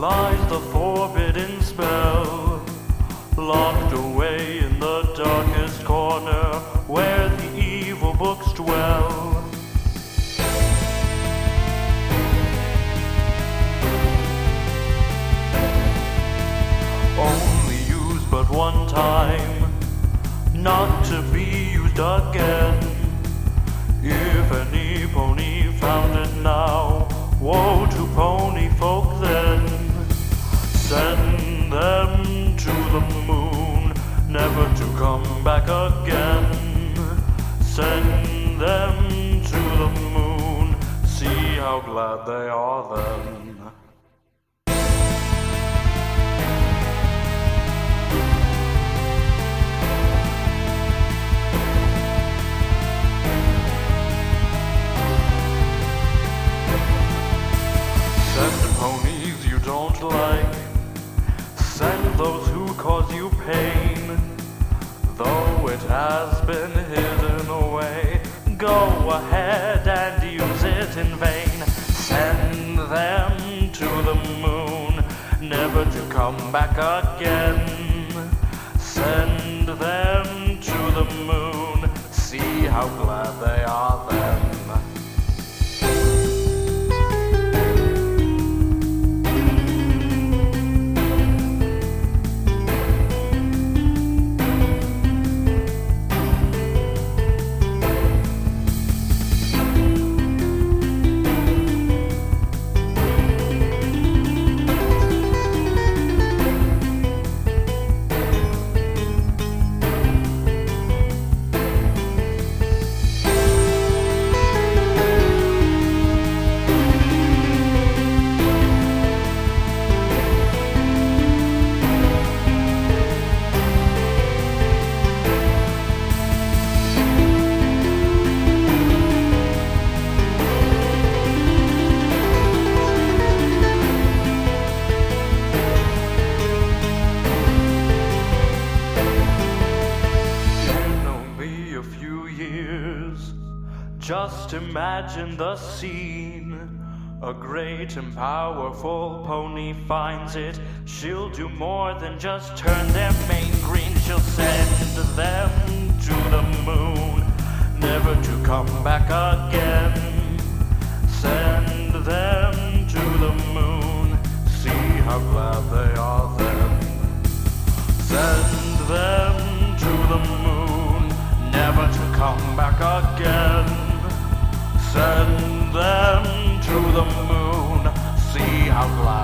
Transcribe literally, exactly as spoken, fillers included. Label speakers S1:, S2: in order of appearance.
S1: lies the forbidden spell, locked away in the darkest corner where the evil books dwell. Only used but one time, not to be used again. If any pony found it now, woe to pony folk then. Send them to the moon, never to come back again. Send them to the moon, see how glad they are then. Send ponies you don't like, send those who cause you pain. Though it has been hidden away, go ahead and use it in vain. Send them to the moon, never to come back again. Send them to the moon, see how glad they are then. Just imagine the scene. A great and powerful pony finds it. She'll do more than just turn their mane green. She'll send them to the moon, never to come back again. Send them to the moon, see how glad they are then. Send them to the moon, never to come back again. Send them to the moon, see how glad